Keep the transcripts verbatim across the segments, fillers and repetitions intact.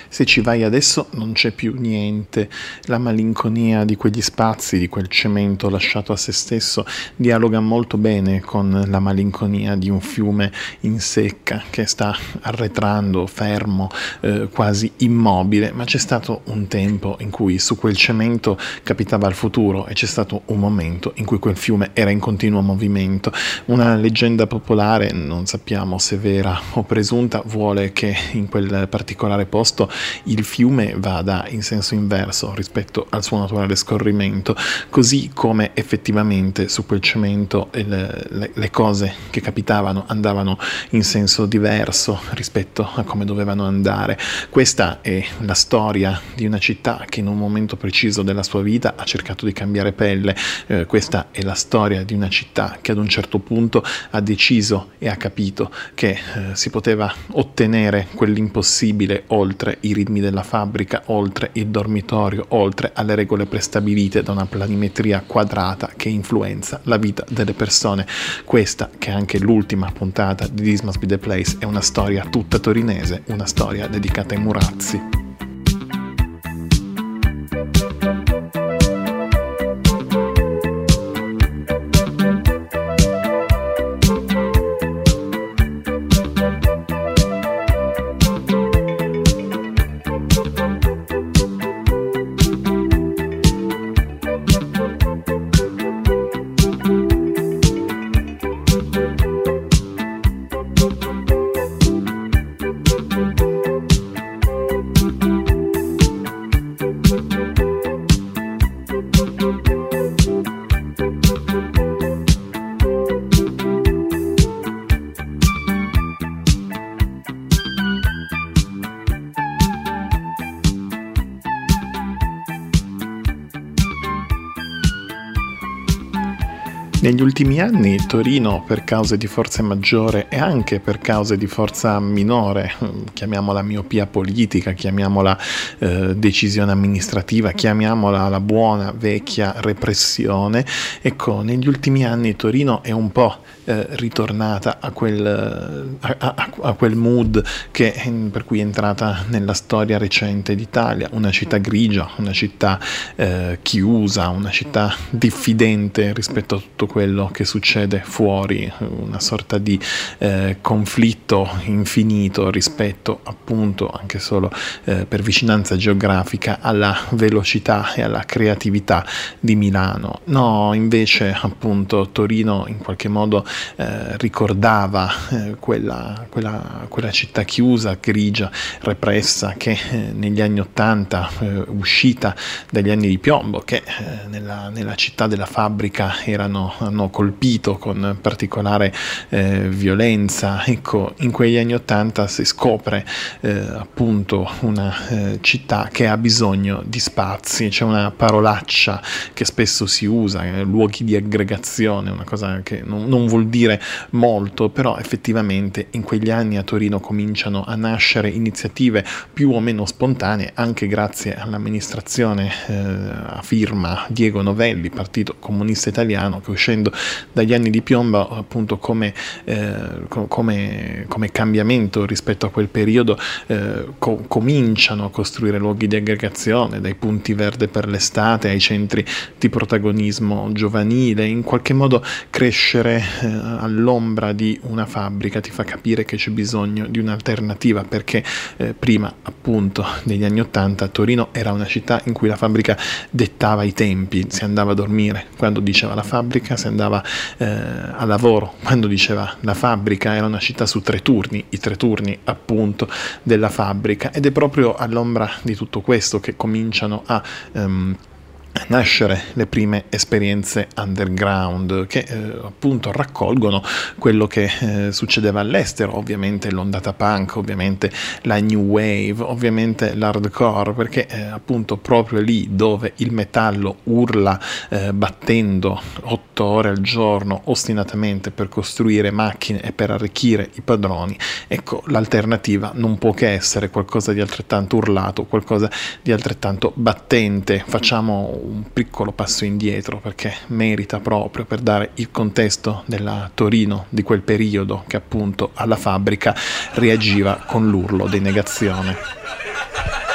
Se ci vai adesso non c'è più niente, la malinconia di quegli spazi, di quel cemento lasciato a se stesso, dialoga molto bene con la malinconia di un fiume in secca che sta arretrando, fermo, eh, quasi immobile, ma c'è stato un tempo in cui su quel cemento capitava il futuro e c'è stato un momento in cui quel fiume era in continuo movimento. Una leggenda popolare, non sappiamo se vera o presunta, vuole che in quel particolare posto il fiume vada in senso inverso rispetto al suo naturale scorrimento, così come effettivamente su quel cemento le, le, le cose che capitavano andavano in senso diverso rispetto a come dovevano andare. Questa è la storia di una città che in un momento preciso della sua vita ha cercato di cambiare pelle, eh, questa è la storia di una città che ad un certo punto ha deciso e ha capito che eh, si poteva ottenere quell'impossibile oltre i ritmi della fabbrica, oltre il dormitorio, oltre alle regole prestabilite da una planimetria quadrata che influenza la vita delle persone. Questa, che è anche l'ultima puntata di This Must Be The Place, è una storia tutta torinese, una storia dedicata ai Murazzi. Negli ultimi anni Torino, per cause di forza maggiore e anche per cause di forza minore, chiamiamola miopia politica, chiamiamola eh, decisione amministrativa, chiamiamola la buona vecchia repressione, ecco, negli ultimi anni Torino è un po' eh, ritornata a quel, a, a, a quel mood che, per cui è entrata nella storia recente d'Italia, una città grigia, una città eh, chiusa, una città diffidente rispetto a tutto quello che succede fuori, una sorta di eh, conflitto infinito rispetto appunto anche solo eh, per vicinanza geografica alla velocità e alla creatività di Milano. No, invece appunto Torino in qualche modo eh, ricordava eh, quella, quella, quella città chiusa, grigia, repressa che eh, negli anni Ottanta, eh, uscita dagli anni di piombo, che eh, nella, nella città della fabbrica erano hanno colpito con particolare eh, violenza. Ecco, in quegli anni Ottanta si scopre eh, appunto una eh, città che ha bisogno di spazi. C'è una parolaccia che spesso si usa, eh, luoghi di aggregazione, una cosa che non, non vuol dire molto, però effettivamente in quegli anni a Torino cominciano a nascere iniziative più o meno spontanee, anche grazie all'amministrazione eh, a firma Diego Novelli, Partito Comunista Italiano, che uscendo dagli anni di piombo appunto come, eh, come, come cambiamento rispetto a quel periodo eh, co- cominciano a costruire luoghi di aggregazione, dai punti verde per l'estate ai centri di protagonismo giovanile. In qualche modo crescere eh, all'ombra di una fabbrica ti fa capire che c'è bisogno di un'alternativa, perché eh, prima appunto negli anni Ottanta Torino era una città in cui la fabbrica dettava i tempi, si andava a dormire quando diceva la fabbrica, si andava eh, a lavoro quando diceva la fabbrica, era una città su tre turni, i tre turni appunto della fabbrica, ed è proprio all'ombra di tutto questo che cominciano a um, nascere le prime esperienze underground che eh, appunto raccolgono quello che eh, succedeva all'estero, ovviamente l'ondata punk, ovviamente la new wave, ovviamente l'hardcore, perché eh, appunto proprio lì dove il metallo urla eh, battendo otto ore al giorno ostinatamente per costruire macchine e per arricchire i padroni, ecco, l'alternativa non può che essere qualcosa di altrettanto urlato, qualcosa di altrettanto battente. Facciamo un piccolo passo indietro perché merita, proprio per dare il contesto della Torino di quel periodo che appunto alla fabbrica reagiva con l'urlo di negazione.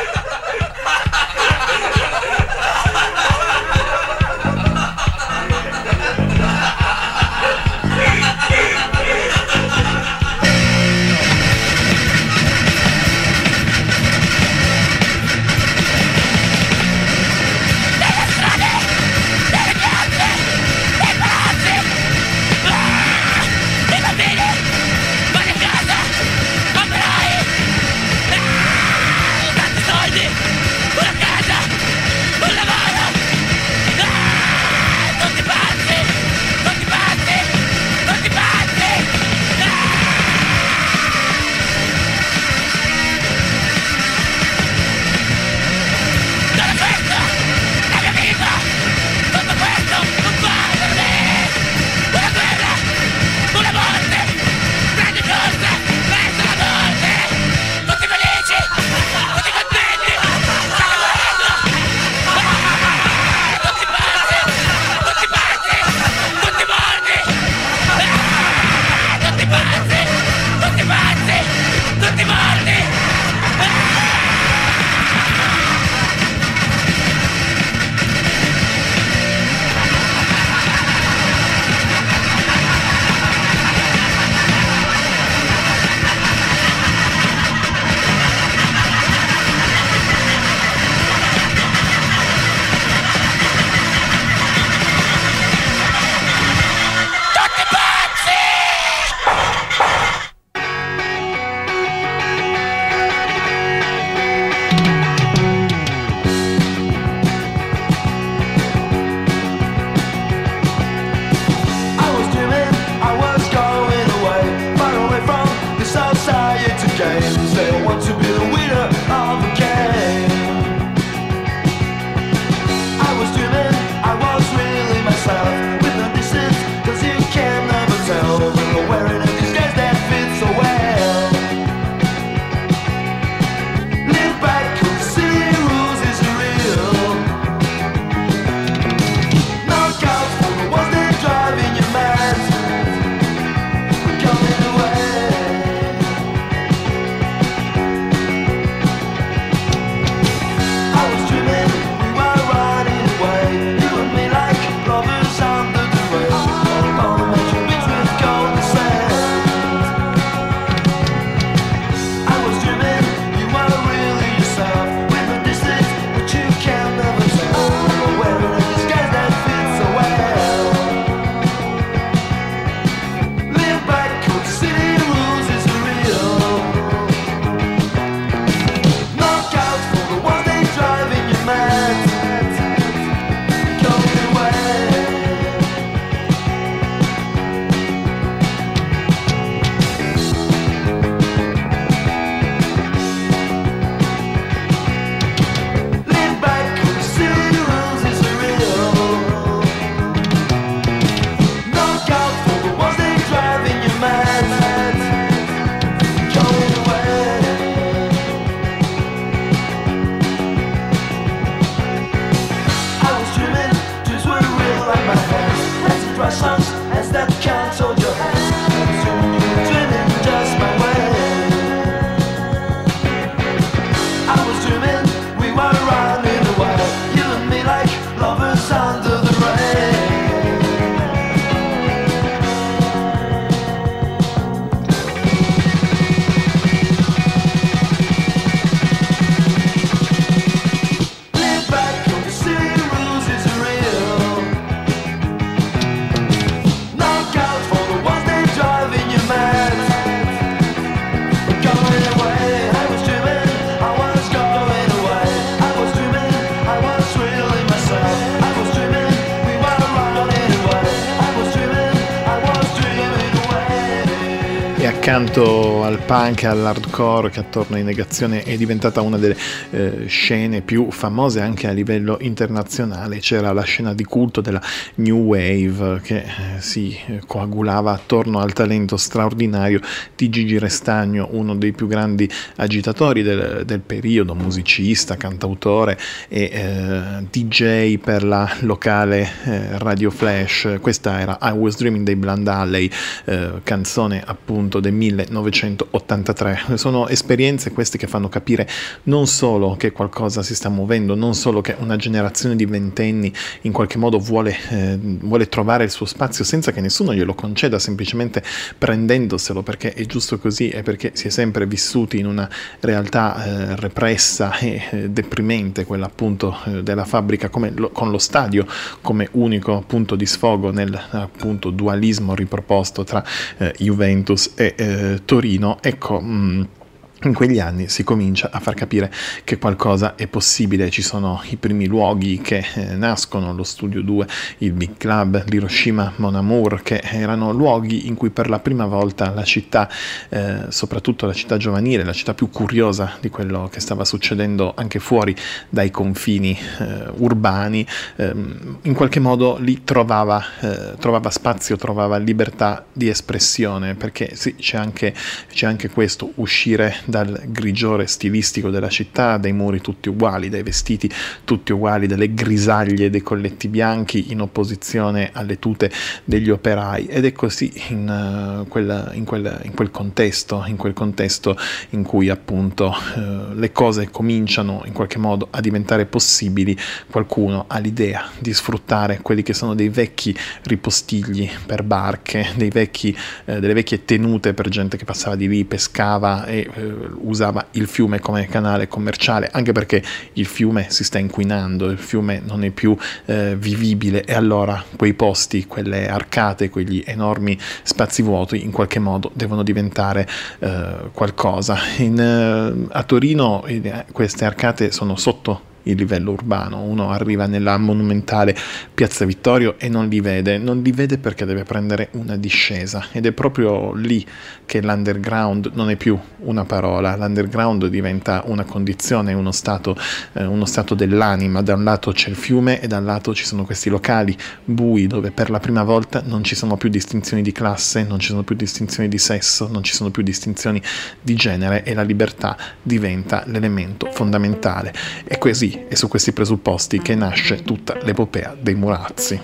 Accanto al punk e all'hardcore, che attorno ai Negazione è diventata una delle eh, scene più famose anche a livello internazionale, c'era la scena di culto della New Wave che eh, si coagulava attorno al talento straordinario di Gigi Restagno, uno dei più grandi agitatori del, del periodo, musicista, cantautore e eh, D J per la locale eh, Radio Flash. Questa era I Was Dreaming dei Blind Alley, eh, canzone appunto del millenovecentottantatré. Sono esperienze queste che fanno capire non solo che qualcosa si sta muovendo, non solo che una generazione di ventenni in qualche modo vuole, eh, vuole trovare il suo spazio senza che nessuno glielo conceda, semplicemente prendendoselo perché è giusto così e perché si è sempre vissuti in una realtà eh, repressa e eh, deprimente, quella appunto eh, della fabbrica, come lo, con lo stadio come unico punto di sfogo nel appunto dualismo riproposto tra eh, Juventus e eh, Torino. Ecco, mh, in quegli anni si comincia a far capire che qualcosa è possibile. Ci sono i primi luoghi che eh, nascono, lo Studio due, il Big Club, l'Hiroshima Mon Amour, che erano luoghi in cui per la prima volta la città, eh, soprattutto la città giovanile, la città più curiosa di quello che stava succedendo anche fuori dai confini eh, urbani, eh, in qualche modo lì trovava, eh, trovava spazio, trovava libertà di espressione, perché sì, c'è anche, c'è anche questo, uscire dal grigiore stilistico della città, dai muri tutti uguali, dai vestiti tutti uguali, dalle grisaglie dei colletti bianchi in opposizione alle tute degli operai. Ed è così in, uh, quel, in, quel, in quel contesto, in quel contesto in cui appunto uh, le cose cominciano in qualche modo a diventare possibili, qualcuno ha l'idea di sfruttare quelli che sono dei vecchi ripostigli per barche, dei vecchi, uh, delle vecchie tenute per gente che passava di lì, pescava e uh, usava il fiume come canale commerciale, anche perché il fiume si sta inquinando, il fiume non è più eh, vivibile, e allora quei posti, quelle arcate, quegli enormi spazi vuoti in qualche modo devono diventare eh, qualcosa. In, eh, a Torino eh, queste arcate sono sotto il livello urbano, uno arriva nella monumentale Piazza Vittorio e non li vede, non li vede perché deve prendere una discesa, ed è proprio lì che l'underground non è più una parola, l'underground diventa una condizione, uno stato, eh, uno stato dell'anima. Da un lato c'è il fiume e dal lato ci sono questi locali bui dove per la prima volta non ci sono più distinzioni di classe, non ci sono più distinzioni di sesso, non ci sono più distinzioni di genere, e la libertà diventa l'elemento fondamentale. E così è su questi presupposti che nasce tutta l'epopea dei Murazzi.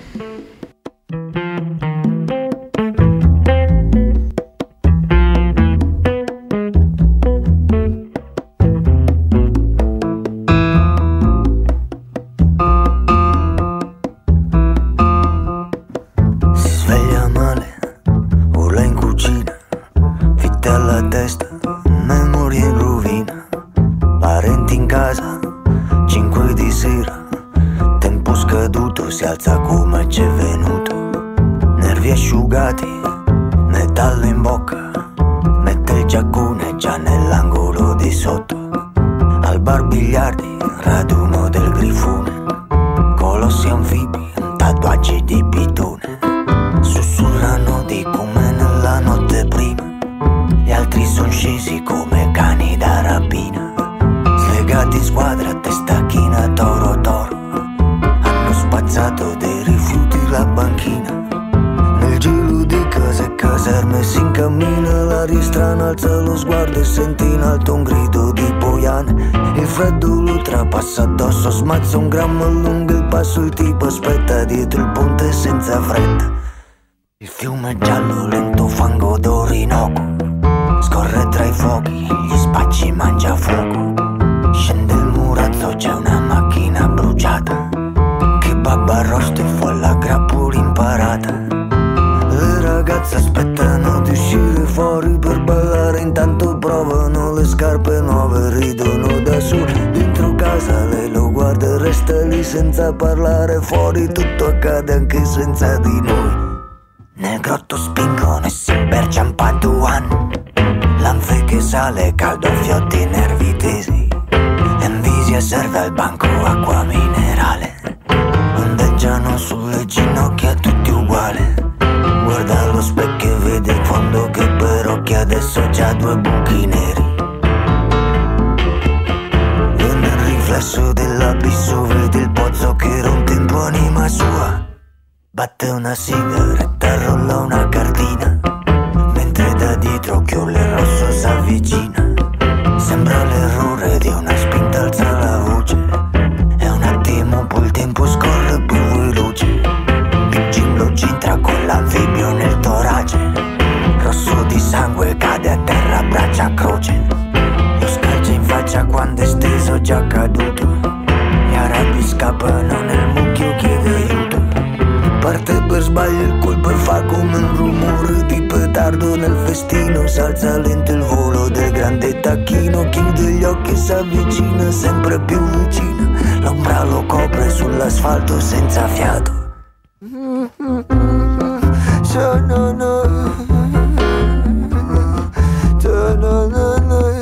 Si sveglia male, urla in cucina, fitte alla testa, memoria in rovina, parenti in casa, cinque di sera, tempo scaduto, si alza come c'è venuto, nervi asciugati, metallo in bocca, mette il giaccone già nell'angolo di sotto, al bar biliardi, raduno del grifone, colossi anfibi, tatuaggi di pitone, sussurrano di come nella notte prima, gli altri son scesi come cani da rapina, slegati squadra, testa china, toro toro, hanno spazzato dei rifiuti la banchina, nel giro di case e caserme si incammina, l'aria strana alza lo sguardo e senti in alto un grido di boiane, il freddo lo trapassa addosso, smazza un grammo, allunga il passo, il tipo aspetta dietro il ponte senza fretta, il fiume giallo lento, fango d'Orinoco, scorre tra i fuochi, gli spacci mangia fuoco, scende il murazzo, c'è una macchina bruciata, che babba arrosto e folla grappoli imparata, le ragazze aspettano di uscire fuori per ballare, intanto provano le scarpe nuove, ridono da soli, dentro casa lei lo guarda e resta lì senza parlare, fuori tutto accade anche senza di noi, nel grotto spingono e si impercian Paduan, l'anfe che sale caldo, fiotti nervi tesi, envisia serve al banco acqua minerale, ondeggiano sulle ginocchia tutti uguali, guarda allo specchio e vede in fondo che per occhi adesso Batte una sigaretta, rolla una cartina, mentre da dietro Chiole Rosso s'avvicina. Sembra l'errore di una spinta, alza la voce, è un attimo poi il tempo scorre più veloce. Big Jim lo cintra con l'anfibio nel torace, rosso di sangue cade a terra, braccia a croce. Lo scalcia in faccia quando è steso già caduto, gli arabi scappano nel mucchio, chiede aiuto. Parte per sbaglio il colpo e fa come un rumore di petardo nel festino. S'alza lento il volo del grande tacchino, chiude gli occhi e s'avvicina sempre più vicina. L'ombra lo copre sull'asfalto senza fiato. Sono noi, sono noi,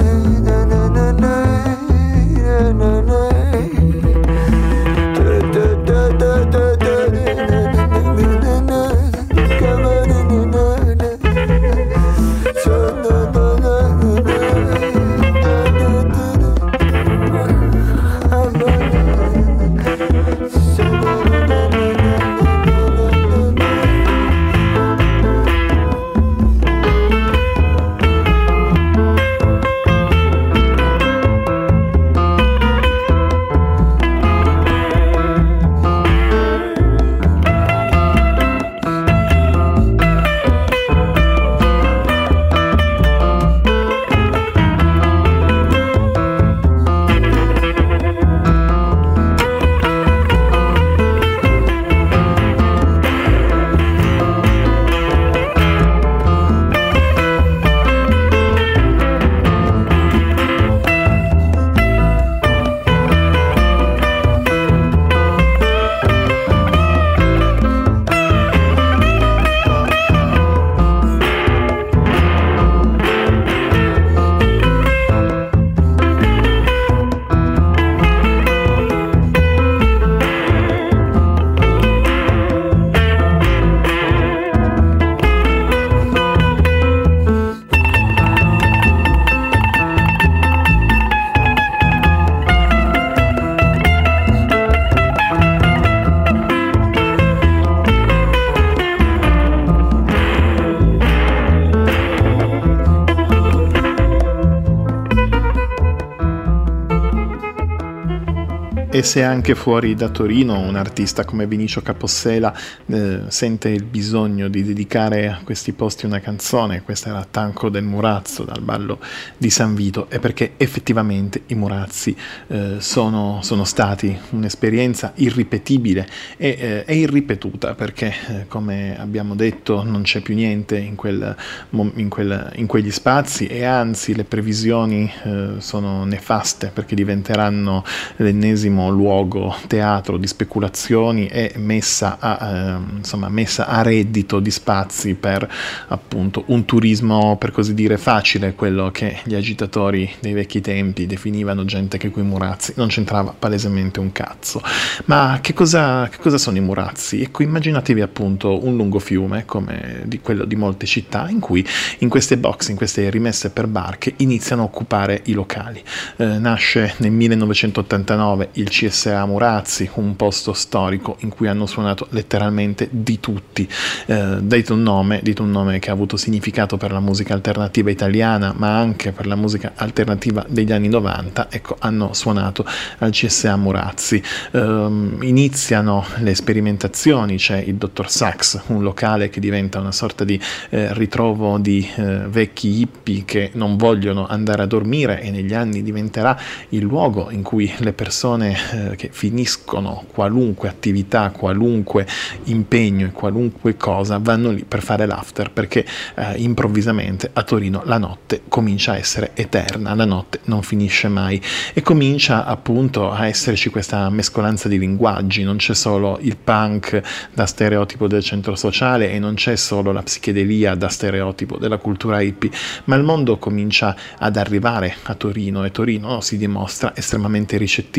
E se anche fuori da Torino un artista come Vinicio Capossela eh, sente il bisogno di dedicare a questi posti una canzone, questa era Tanco del Murazzo dal ballo di San Vito, è perché effettivamente i Murazzi eh, sono, sono stati un'esperienza irripetibile e eh, è irripetuta perché eh, come abbiamo detto non c'è più niente in, quel, in, quel, in quegli spazi e anzi le previsioni eh, sono nefaste perché diventeranno l'ennesimo luogo teatro di speculazioni e messa a, eh, insomma, messa a reddito di spazi per appunto un turismo per così dire facile, quello che gli agitatori dei vecchi tempi definivano gente che coi Murazzi non c'entrava palesemente un cazzo. Ma che cosa, che cosa sono i Murazzi? Ecco, immaginatevi appunto un lungo fiume come di quello di molte città in cui in queste box, in queste rimesse per barche iniziano a occupare i locali. Eh, nasce nel millenovecentottantanove il C S A Murazzi, un posto storico in cui hanno suonato letteralmente di tutti. Eh, dite un nome, dite un nome che ha avuto significato per la musica alternativa italiana, ma anche per la musica alternativa degli anni novanta. Ecco, hanno suonato al C S A Murazzi. Eh, iniziano le sperimentazioni, c'è il Dottor Sax, un locale che diventa una sorta di eh, ritrovo di eh, vecchi hippie che non vogliono andare a dormire e negli anni diventerà il luogo in cui le persone eh, che finiscono qualunque attività, qualunque impegno e qualunque cosa vanno lì per fare l'after perché eh, improvvisamente a Torino la notte comincia a essere eterna, la notte non finisce mai e comincia appunto a esserci questa mescolanza di linguaggi, non c'è solo il punk da stereotipo del centro sociale e non c'è solo la psichedelia da stereotipo della cultura hippie, ma il mondo comincia ad arrivare a Torino e Torino si dimostra estremamente ricettiva anche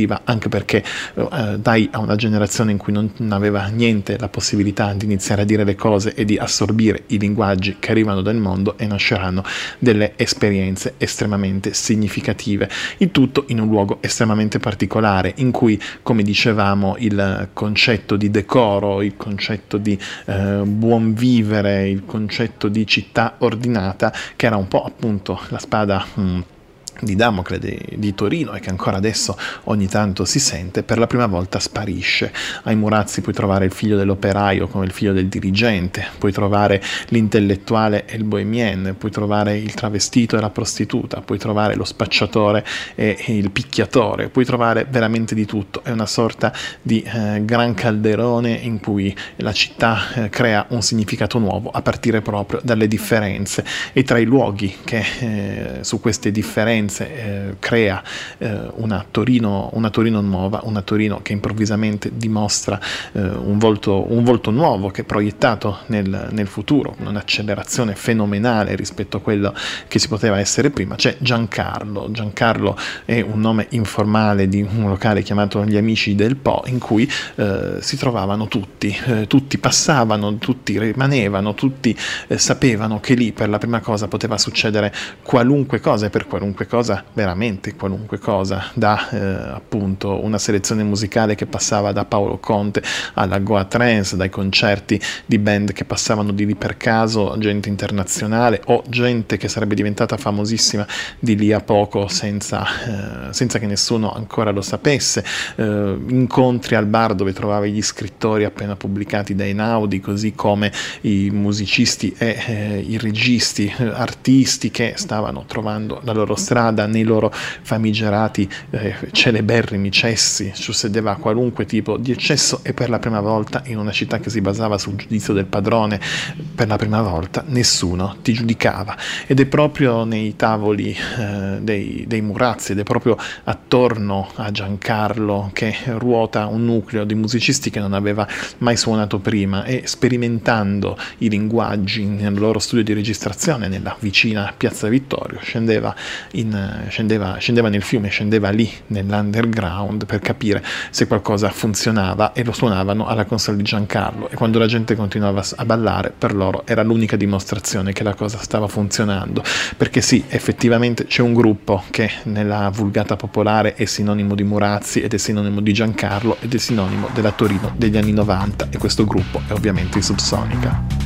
anche perché eh, dai a una generazione in cui non aveva niente la possibilità di iniziare a dire le cose e di assorbire i linguaggi che arrivano dal mondo, e nasceranno delle esperienze estremamente significative, il tutto in un luogo estremamente particolare in cui, come dicevamo, il concetto di decoro, il concetto di eh, buon vivere, il concetto di città ordinata, che era un po' appunto la spada mh, di Damocle di, di Torino, e che ancora adesso ogni tanto si sente, per la prima volta sparisce. Ai Murazzi puoi trovare il figlio dell'operaio come il figlio del dirigente, puoi trovare l'intellettuale e il bohemien, puoi trovare il travestito e la prostituta, puoi trovare lo spacciatore e il picchiatore, puoi trovare veramente di tutto. È una sorta di eh, gran calderone in cui la città eh, crea un significato nuovo a partire proprio dalle differenze, e tra i luoghi che eh, su queste differenze Eh, crea eh, una Torino, una Torino nuova, una Torino che improvvisamente dimostra eh, un volto, un volto nuovo, che è proiettato nel, nel futuro, un'accelerazione fenomenale rispetto a quello che si poteva essere prima. C'è Giancarlo. Giancarlo è un nome informale di un locale chiamato Gli Amici del Po, in cui eh, si trovavano tutti, eh, tutti passavano, tutti rimanevano, tutti eh, sapevano che lì per la prima cosa poteva succedere qualunque cosa, e per qualunque cosa veramente qualunque cosa, da eh, appunto una selezione musicale che passava da Paolo Conte alla Goa Trance, dai concerti di band che passavano di lì per caso, gente internazionale o gente che sarebbe diventata famosissima di lì a poco senza, eh, senza che nessuno ancora lo sapesse, eh, incontri al bar dove trovavi gli scrittori appena pubblicati da Einaudi, così come i musicisti e eh, i registi, eh, artisti che stavano trovando la loro strada nei loro famigerati eh, celeberrimi cessi. Succedeva qualunque tipo di eccesso, e per la prima volta in una città che si basava sul giudizio del padrone, per la prima volta nessuno ti giudicava. Ed è proprio nei tavoli eh, dei, dei Murazzi, ed è proprio attorno a Giancarlo che ruota un nucleo di musicisti che non aveva mai suonato prima, e sperimentando i linguaggi nel loro studio di registrazione nella vicina Piazza Vittorio scendeva in Scendeva, scendeva nel fiume, scendeva lì nell'underground per capire se qualcosa funzionava, e lo suonavano alla console di Giancarlo, e quando la gente continuava a ballare, per loro era l'unica dimostrazione che la cosa stava funzionando, perché sì, effettivamente c'è un gruppo che nella vulgata popolare è sinonimo di Murazzi, ed è sinonimo di Giancarlo, ed è sinonimo della Torino degli anni novanta, e questo gruppo è ovviamente i Subsonica.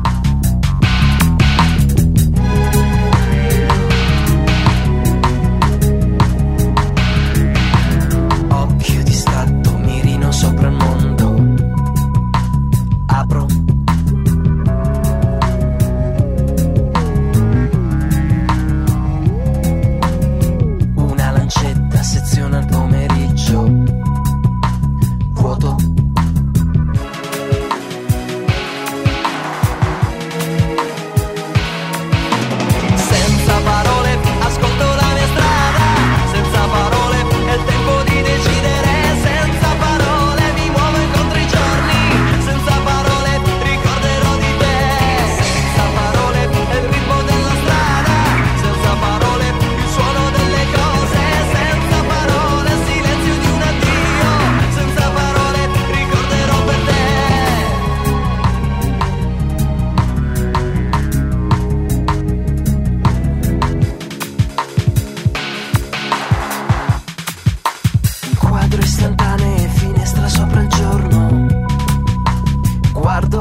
Sopra il mondo, apro una lancetta, sezione al pomeriggio, vuoto. Senza parole, ascolto la mia strada, senza parole è il tempo di decidere, senza parole mi muovo incontro i giorni, senza parole ricorderò di te, senza parole è il ritmo della strada, senza parole il suono delle cose, senza parole il silenzio di un addio, senza parole ricorderò per te. Quadro istantaneo, finestra sopra il giorno, guardo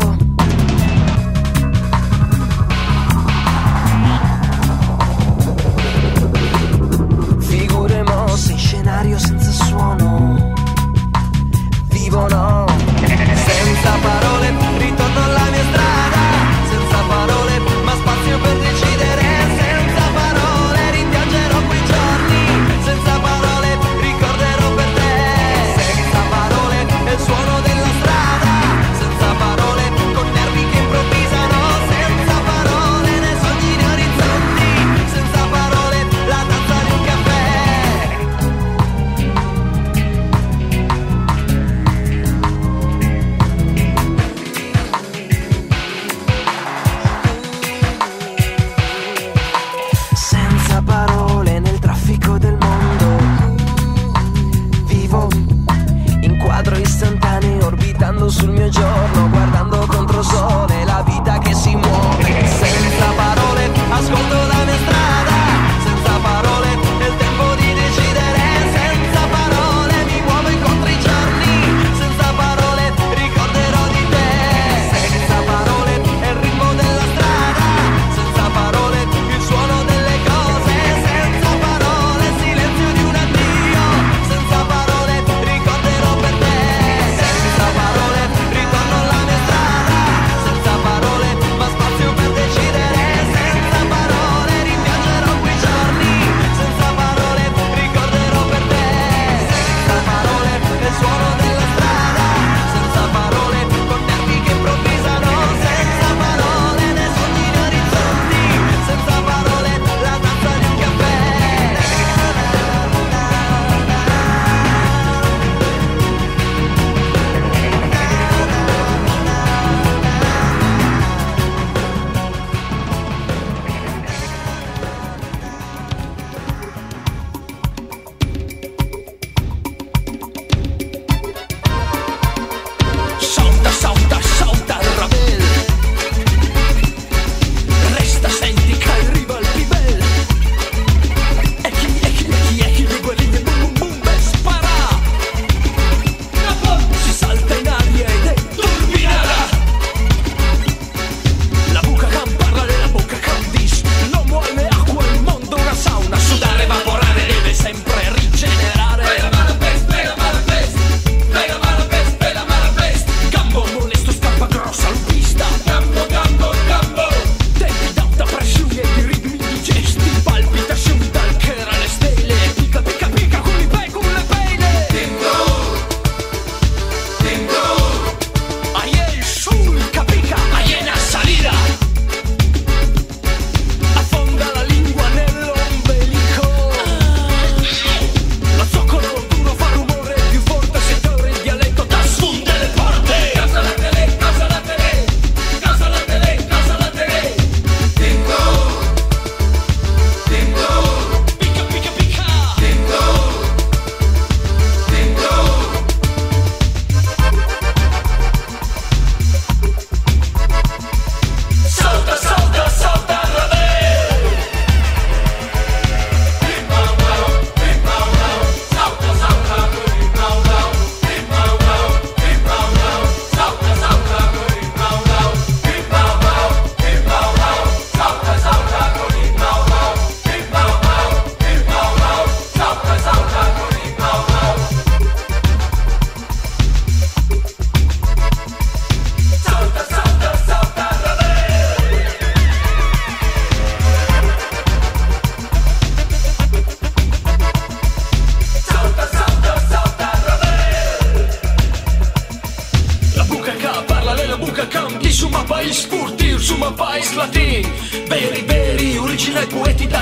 figure mosse in scenario senza suono, vivono senza parole, ritorno alla mia strada, senza parole ma spazio per decidere, senza parole rimpiangerò quei giorni, senza parole ricorderò per te, senza parole è il suono della strada, senza parole con nervi che improvvisano, senza parole nei sogni di orizzonti, senza parole la danza di un caffè.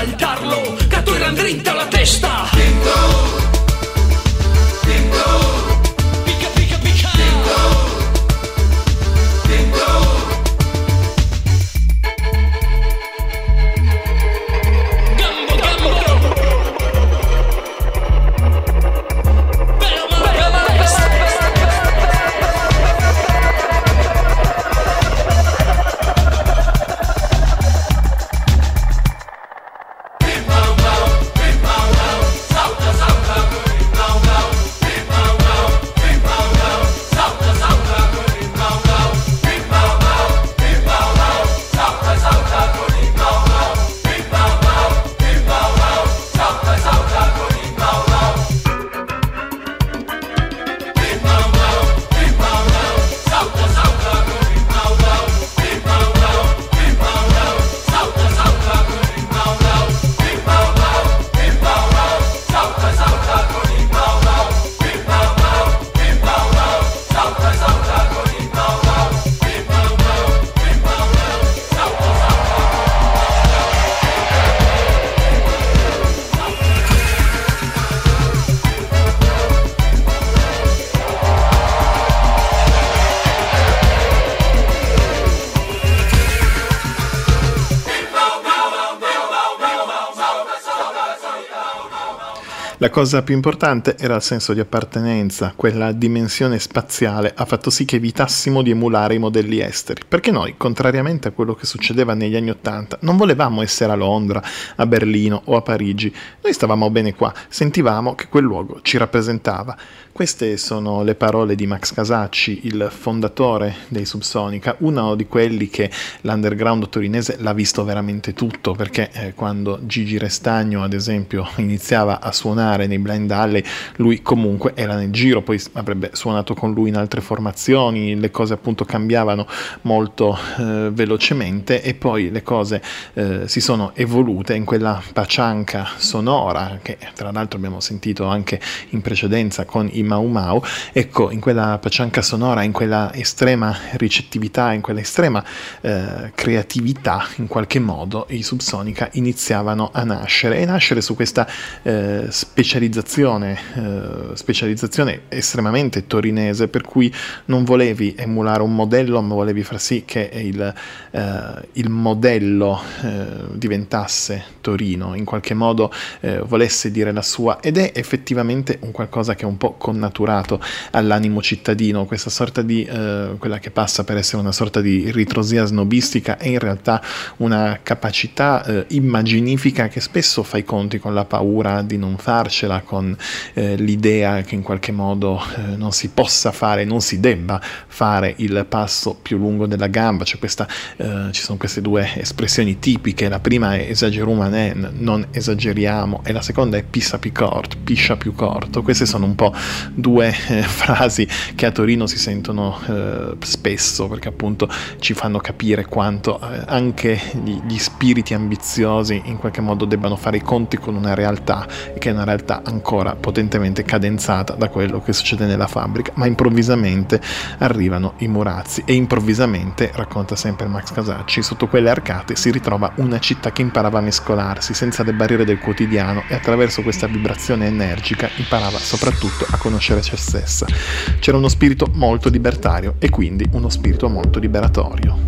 il tarlo, che tu eran drinta la testa. Pica, pica, pica. Gambo, gambo. Bella male, bella male. La cosa più importante era il senso di appartenenza, quella dimensione spaziale ha fatto sì che evitassimo di emulare i modelli esteri, perché noi, contrariamente a quello che succedeva negli anni Ottanta, non volevamo essere a Londra, a Berlino o a Parigi, noi stavamo bene qua, sentivamo che quel luogo ci rappresentava. Queste sono le parole di Max Casacci, il fondatore dei Subsonica, uno di quelli che l'underground torinese l'ha visto veramente tutto, perché eh, quando Gigi Restagno, ad esempio, iniziava a suonare nei Blind Alley, lui comunque era nel giro, poi avrebbe suonato con lui in altre formazioni, le cose appunto cambiavano molto eh, velocemente e poi le cose eh, si sono evolute in quella pacianca sonora che tra l'altro abbiamo sentito anche in precedenza con i Mau Mau. Ecco, in quella pacianca sonora, in quella estrema ricettività, in quella estrema eh, creatività, in qualche modo i Subsonica iniziavano a nascere e nascere su questa eh, specializzazione eh, specializzazione estremamente torinese, per cui non volevi emulare un modello, ma volevi far sì che il, eh, il modello eh, diventasse Torino, in qualche modo eh, volesse dire la sua, ed è effettivamente un qualcosa che è un po' connaturato all'animo cittadino, questa sorta di eh, quella che passa per essere una sorta di ritrosia snobistica è in realtà una capacità eh, immaginifica che spesso fa i conti con la paura di non farcela, con eh, l'idea che in qualche modo eh, non si possa fare, non si debba fare il passo più lungo della gamba. C'è questa, eh, ci sono queste due espressioni tipiche, la prima è esagerumanen, non esageriamo, e la seconda è pissa più corto, piscia più corto. Queste sono un po' due eh, frasi che a Torino si sentono eh, spesso, perché appunto ci fanno capire quanto eh, anche gli, gli spiriti ambiziosi in qualche modo debbano fare i conti con una realtà che è una realtà ancora potentemente cadenzata da quello che succede nella fabbrica, ma improvvisamente arrivano i Murazzi e improvvisamente, racconta sempre Max Casacci, sotto quelle arcate si ritrova una città che imparava a mescolarsi senza le barriere del quotidiano e attraverso questa vibrazione energica imparava soprattutto a conoscere se stessa. C'era uno spirito molto libertario e quindi uno spirito molto liberatorio.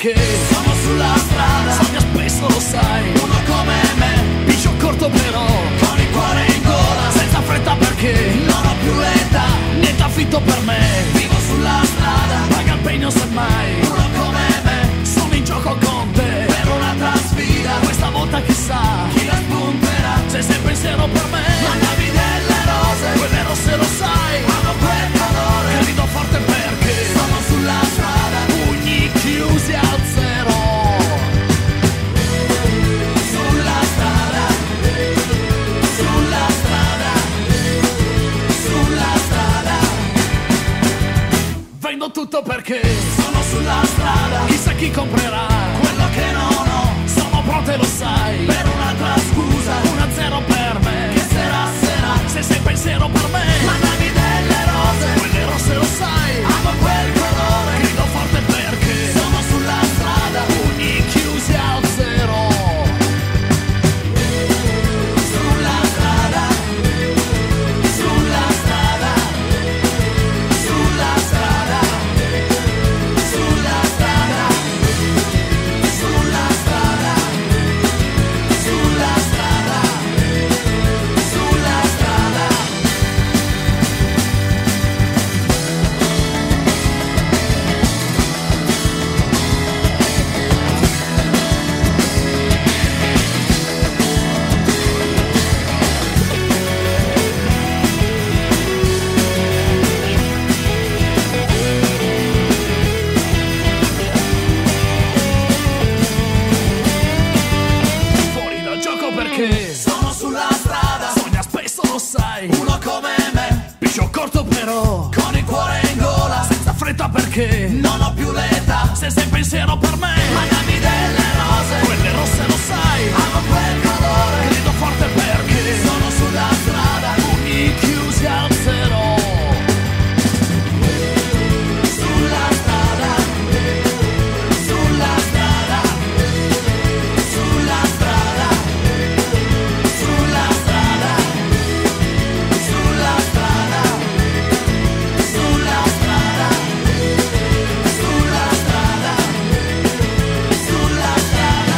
perché sono sulla strada, sogna spesso lo sai, uno come me, piccio corto però, con il cuore in gola, senza fretta perché non ho più l'età, niente affitto per me, vivo sulla strada, paga il pegno semmai, uno come me, sono in gioco con te, per un'altra sfida, questa volta chissà, chi la spunterà, c'è sempre pensiero per me, mandavi delle rose, quelle rosse lo sai, amo quel colore, grido forte perché sono sulla strada, pugni chiusi al zero, sulla strada, sulla strada, sulla strada, vendo tutto perché sono sulla strada, chissà chi comprerà quello che non ho, sono pronte lo sai, per un'altra scusa, una zero per me, che sarà sarà, se sei pensiero per me, mandami delle rose, quelle rosse lo sai, amo quel colore, grido forte perché sono sulla strada, pugni chiusi al zero, sulla strada, sulla strada, sulla strada, sulla strada, sulla strada, sulla strada, sulla strada. Fuori dal gioco perché sono sulla strada, sogna spesso lo sai, uno come me, piccio corto però, con il cuore in gola, senza fretta perché non ho più l'età, se sei pensiero per me, mandami delle rose, quelle rosse lo sai, amo quel colore, grido forte perché sono sulla strada, pugni chiusi al zero, sulla strada, sulla strada, sulla strada, sulla strada, sulla strada, sulla strada, sulla strada, sulla strada.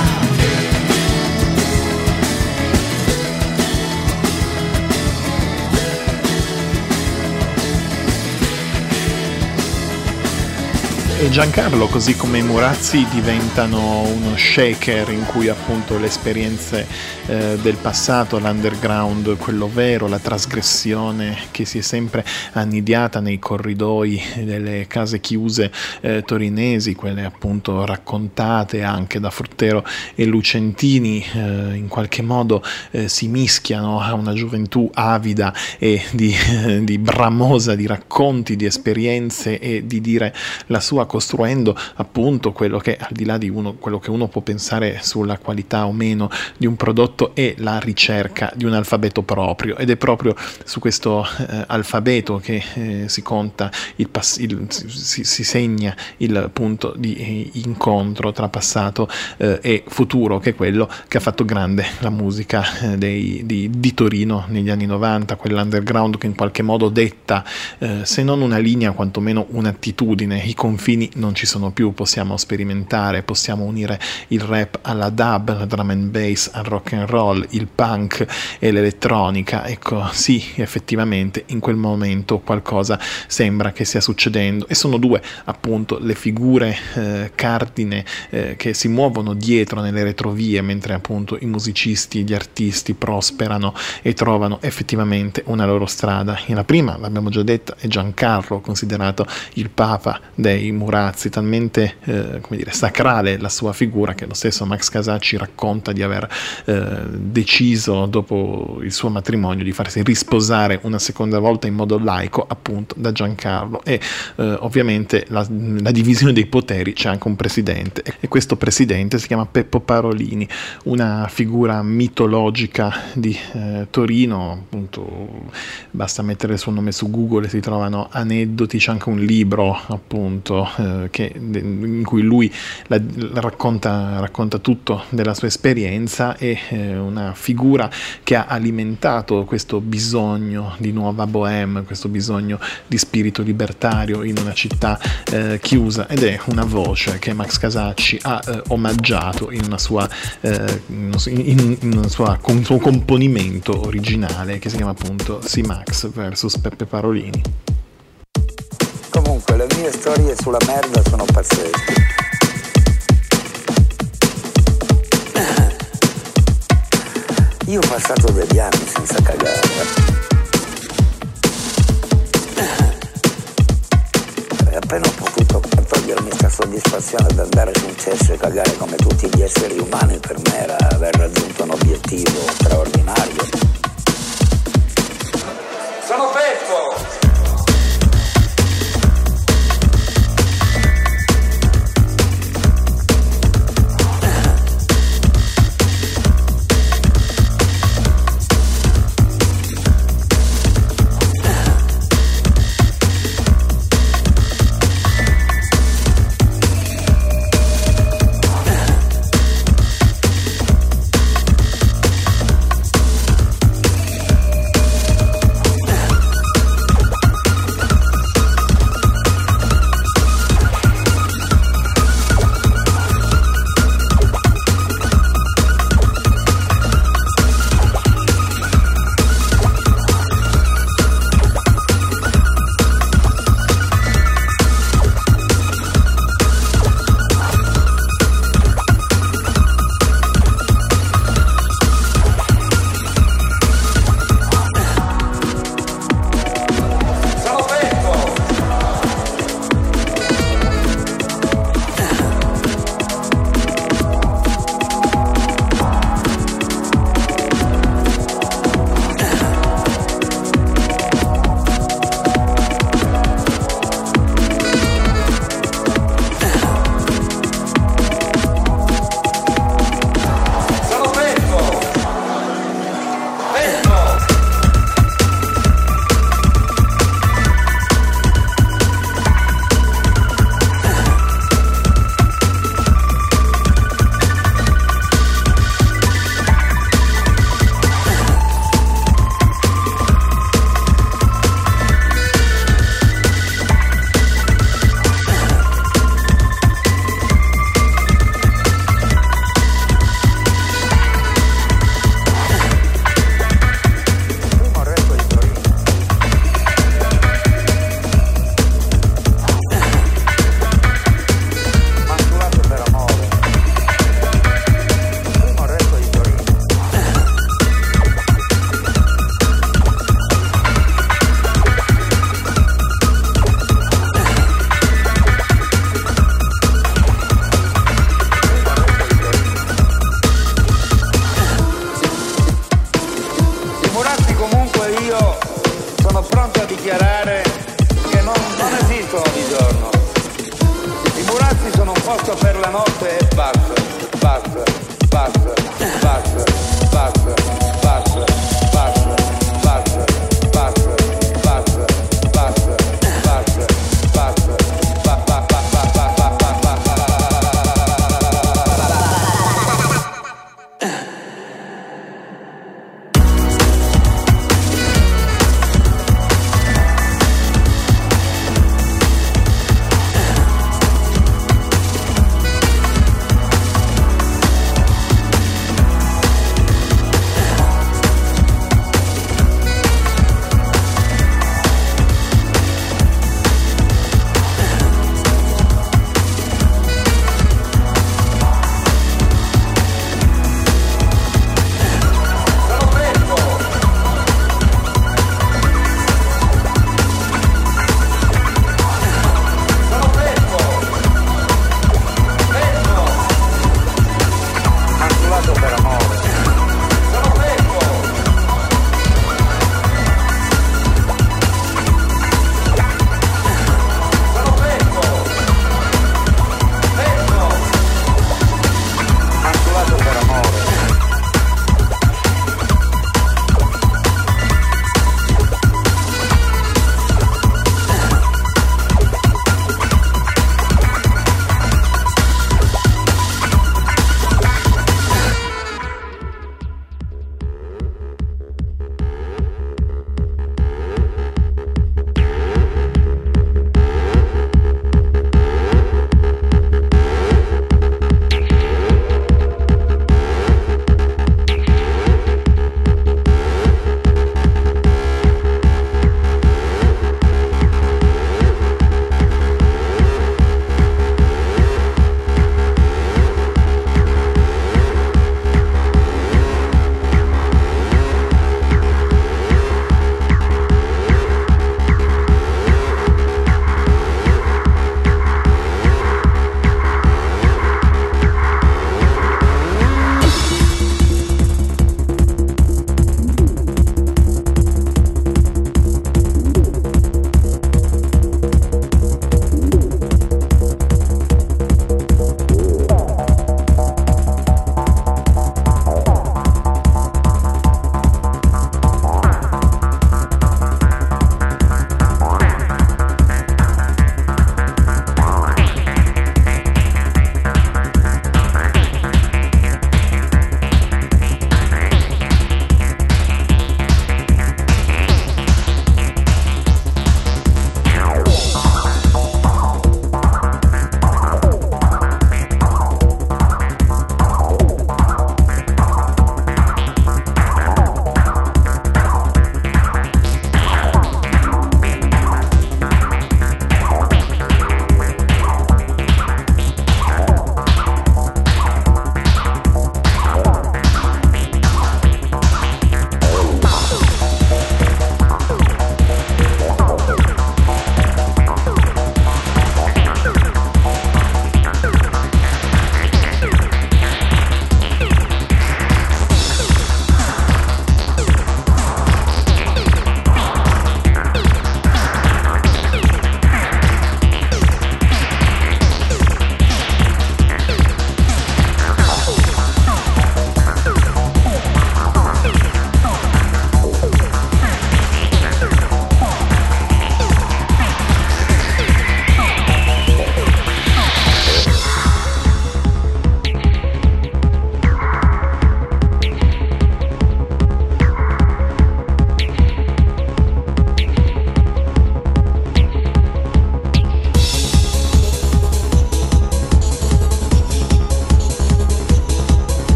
E Giancarlo, così come i Murazzi, diventano uno shaker in cui appunto le esperienze eh, del passato, l'underground, quello vero, la trasgressione che si è sempre annidiata nei corridoi delle case chiuse eh, torinesi, quelle appunto raccontate anche da Fruttero e Lucentini, eh, in qualche modo eh, si mischiano a una gioventù avida e di, eh, di bramosa di racconti, di esperienze e di dire la sua, costruendo appunto quello che, al di là di uno, quello che uno può pensare sulla qualità o meno di un prodotto, è la ricerca di un alfabeto proprio, ed è proprio su questo eh, alfabeto che eh, si conta il, pass- il si, si segna il punto di eh, incontro tra passato eh, e futuro, che è quello che ha fatto grande la musica eh, dei, di, di Torino negli anni novanta, quell'underground che in qualche modo detta eh, se non una linea, quantomeno un'attitudine. I confini non ci sono più, possiamo sperimentare, possiamo unire il rap alla dub, la drum and bass, al rock and roll, il punk e l'elettronica. Ecco, sì, effettivamente in quel momento qualcosa sembra che stia succedendo, e sono due appunto le figure eh, cardine eh, che si muovono dietro nelle retrovie, mentre appunto i musicisti, gli artisti prosperano e trovano effettivamente una loro strada. E la prima, l'abbiamo già detta, è Giancarlo, considerato il papa dei Murazzi, talmente eh, come dire, sacrale la sua figura che lo stesso Max Casacci racconta di aver eh, deciso dopo il suo matrimonio di farsi risposare una seconda volta in modo laico appunto da Giancarlo. E eh, ovviamente la, la divisione dei poteri, c'è anche un presidente, e questo presidente si chiama Peppo Parolini, una figura mitologica di eh, Torino, appunto basta mettere il suo nome su Google e si trovano aneddoti, c'è anche un libro appunto eh, che, in cui lui la, la racconta, racconta tutto della sua esperienza, e eh, una figura che ha alimentato questo bisogno di nuova bohème, questo bisogno di spirito libertario in una città eh, chiusa, ed è una voce che Max Casacci ha eh, omaggiato in una sua eh, in, in una sua, con un suo componimento originale che si chiama appunto C-Max versus Peppe Parolini. Comunque le mie storie sulla merda sono pazzesche. Io ho passato degli anni senza cagare. E appena ho potuto per togliermi questa soddisfazione di andare su un cesso e cagare come tutti gli esseri umani, per me era aver raggiunto un obiettivo straordinario. Sono Peppo!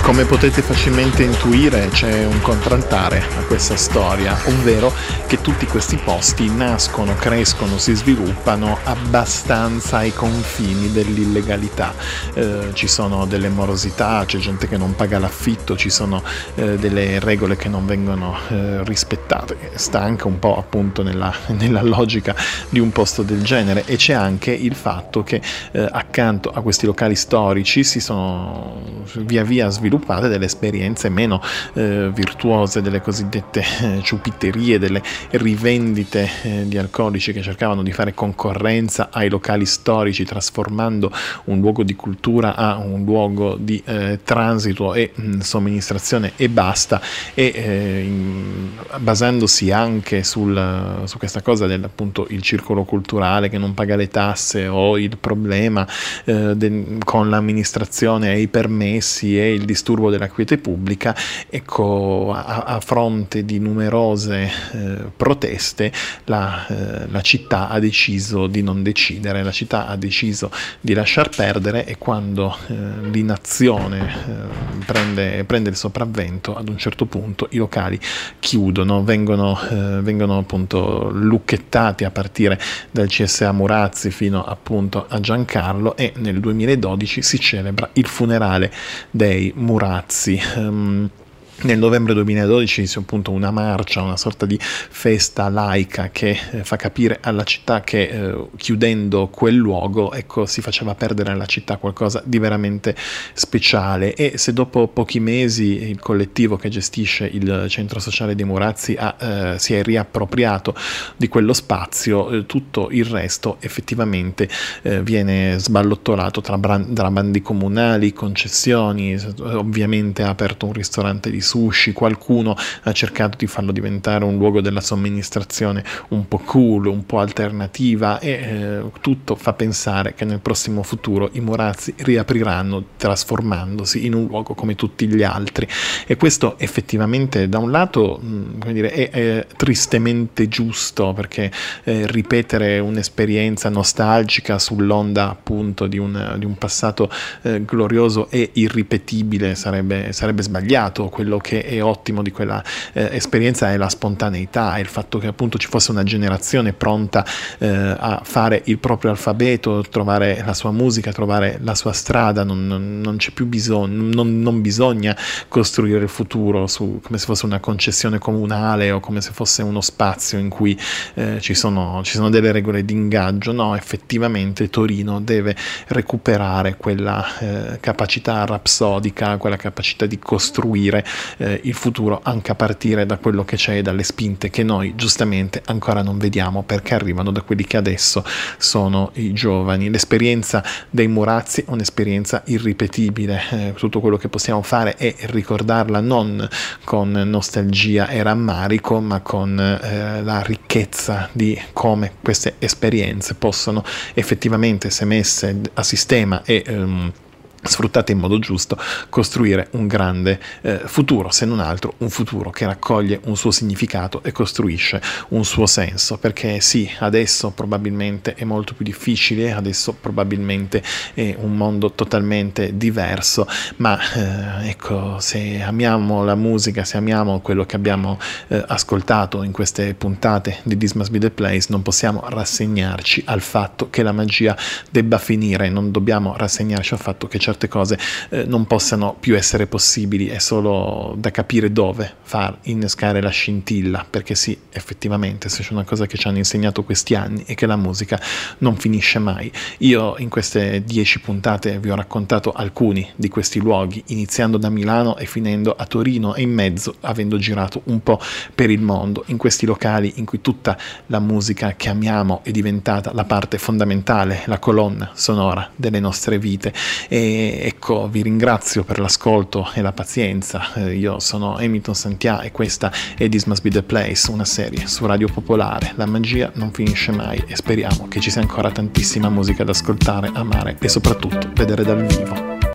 Come potete facilmente intuire, c'è un contraltare a questa storia, ovvero che tutti questi posti nascono, crescono, si sviluppano abbastanza ai confini dell'illegalità. Eh, ci sono delle morosità, c'è gente che non paga l'affitto, ci sono eh, delle regole che non vengono eh, rispettate. Sta anche un po' appunto nella, nella logica di un posto del genere, e c'è anche il fatto che eh, accanto a questi locali storici si sono via via sviluppati delle esperienze meno eh, virtuose, delle cosiddette eh, ciupiterie, delle rivendite eh, di alcolici che cercavano di fare concorrenza ai locali storici, trasformando un luogo di cultura a un luogo di eh, transito e mh, somministrazione e basta, e eh, in, basandosi anche sul, su questa cosa del appunto il circolo culturale che non paga le tasse, o il problema eh, de, con l'amministrazione e i permessi e il disturbo della quiete pubblica. Ecco, a, a fronte di numerose eh, proteste la, eh, la città ha deciso di non decidere, la città ha deciso di lasciar perdere, e quando eh, l'inazione eh, prende, prende il sopravvento, ad un certo punto i locali chiudono, vengono, eh, vengono appunto lucchettati a partire dal C S A Murazzi fino appunto a Giancarlo, e nel duemiladodici si celebra il funerale dei Murazzi. Um, Nel novembre duemiladodici c'è appunto una marcia, una sorta di festa laica che eh, fa capire alla città che eh, chiudendo quel luogo, ecco, si faceva perdere alla città qualcosa di veramente speciale. E se dopo pochi mesi il collettivo che gestisce il centro sociale dei Murazzi ha, eh, si è riappropriato di quello spazio, eh, tutto il resto effettivamente eh, viene sballottolato tra, brand- tra bandi comunali, concessioni. Ovviamente ha aperto un ristorante di sushi, qualcuno ha cercato di farlo diventare un luogo della somministrazione un po' cool, un po' alternativa, e eh, tutto fa pensare che nel prossimo futuro i Murazzi riapriranno trasformandosi in un luogo come tutti gli altri. E questo effettivamente da un lato mh, come dire, è, è tristemente giusto, perché eh, ripetere un'esperienza nostalgica sull'onda appunto di un, di un passato eh, glorioso e irripetibile sarebbe, sarebbe sbagliato. Quello che è ottimo di quella eh, esperienza è la spontaneità, è il fatto che appunto ci fosse una generazione pronta eh, a fare il proprio alfabeto, trovare la sua musica, trovare la sua strada. Non, non, non c'è più bisogno, non, non bisogna costruire il futuro su, come se fosse una concessione comunale o come se fosse uno spazio in cui eh, ci sono, ci sono delle regole di ingaggio. No, effettivamente Torino deve recuperare quella eh, capacità rapsodica, quella capacità di costruire Eh, il futuro anche a partire da quello che c'è, dalle spinte che noi giustamente ancora non vediamo, perché arrivano da quelli che adesso sono i giovani. L'esperienza dei Murazzi è un'esperienza irripetibile, eh, tutto quello che possiamo fare è ricordarla non con nostalgia e rammarico, ma con eh, la ricchezza di come queste esperienze possono effettivamente, se messe a sistema e ehm, sfruttate in modo giusto, costruire un grande eh, futuro, se non altro un futuro che raccoglie un suo significato e costruisce un suo senso. Perché sì, adesso probabilmente è molto più difficile, adesso probabilmente è un mondo totalmente diverso, ma eh, ecco, se amiamo la musica, se amiamo quello che abbiamo eh, ascoltato in queste puntate di This Must Be The Place, non possiamo rassegnarci al fatto che la magia debba finire, non dobbiamo rassegnarci al fatto che certe cose eh, non possano più essere possibili. È solo da capire dove far innescare la scintilla, perché sì, effettivamente se c'è una cosa che ci hanno insegnato questi anni è che la musica non finisce mai. Io in queste dieci puntate vi ho raccontato alcuni di questi luoghi, iniziando da Milano e finendo a Torino, e in mezzo avendo girato un po' per il mondo, in questi locali in cui tutta la musica che amiamo è diventata la parte fondamentale, la colonna sonora delle nostre vite. E ecco, vi ringrazio per l'ascolto e la pazienza. Eh, io sono Hamilton Santià e questa è This Must Be The Place, una serie su Radio Popolare. La magia non finisce mai e speriamo che ci sia ancora tantissima musica da ascoltare, amare e soprattutto vedere dal vivo.